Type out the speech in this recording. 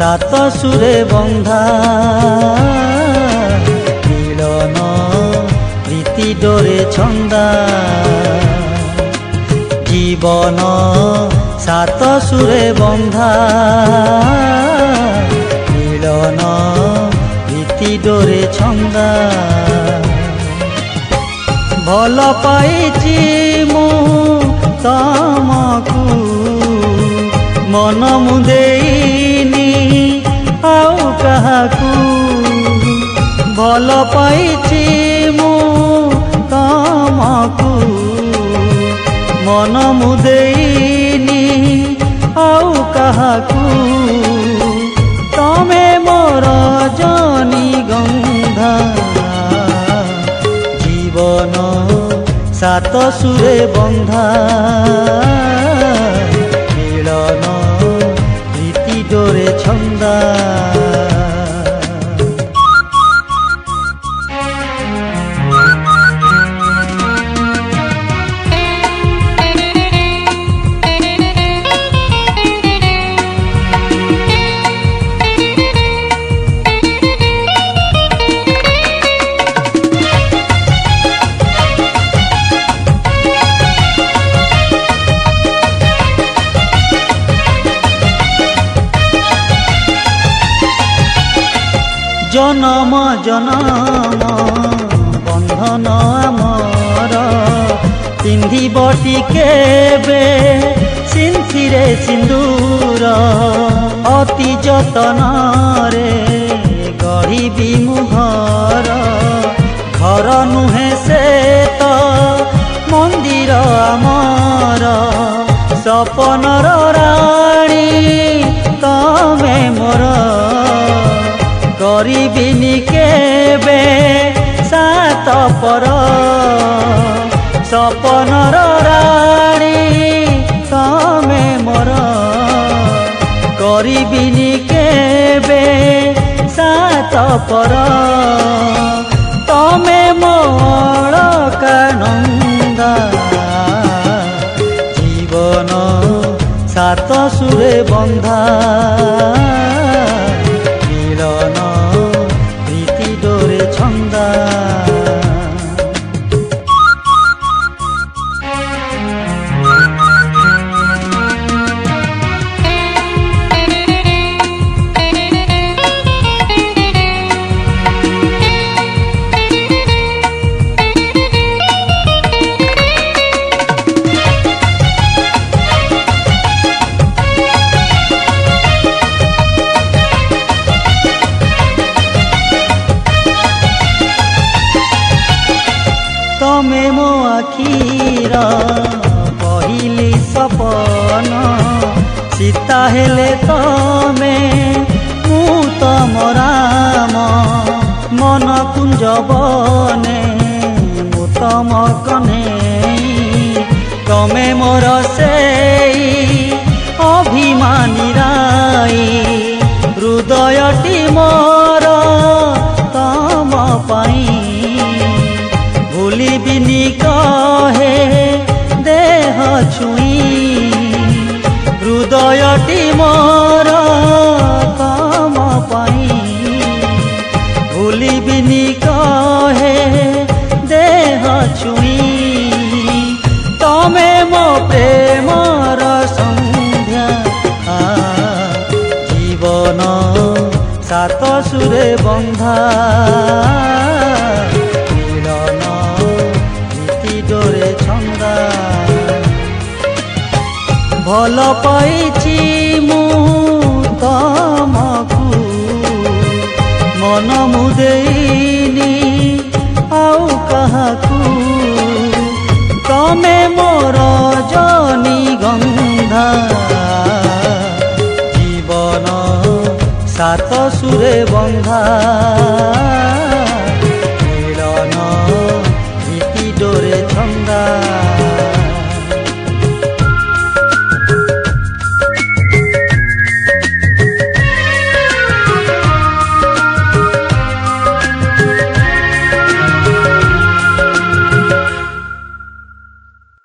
सात सुरे बंधा मिलन प्रीति डोरे छंदा जीवन सात सुरे बंधा मिलन प्रीति डोरे छंदा भल पाइछि मु तमकु मन मुदेनी आउ काहाकू भल पाइछि मु तमकु मन मुदेनी आउ काहाकू तमे मोर जनी गंधा जीवन सात सुरे बंधा मिलन प्रीति डोरे छंदा जनम जनम बंधन आमर पिंधिब टिकेबे सिंथिरे सिंदूर अति जतन रे गढ़ी मुहर घर नुहे से तो मंदिर आमर सपनर राणी तमे मोर करिबिनी केबे सात पर सपनर राणी तमे मोर करिबिनी केबे सात पर तमे मोर कानंदा जीवन सात सुरे बंधा मिलन प्रीति डोरे छंदा तमे मो आखिर पहिली सपन सीता हेले तमे मु तम राम मन कुंज बने मु तम कन्हई तमे मोर सेई अभिमानी राई हृदयटी मोर तम पाई भूलिबिनी कहे देह छुई हृदयटी मोर तम पाई भूलिबिनी कहे देह छुई तमे मो प्रेमर संध्या जीवन सात सुरे बंधा डोरे छंदा भल पाइछि मु तमकु मन मुदेनी आउ काहाकू तमे मोर जनी गंधा जीवन सात सुरे बंधा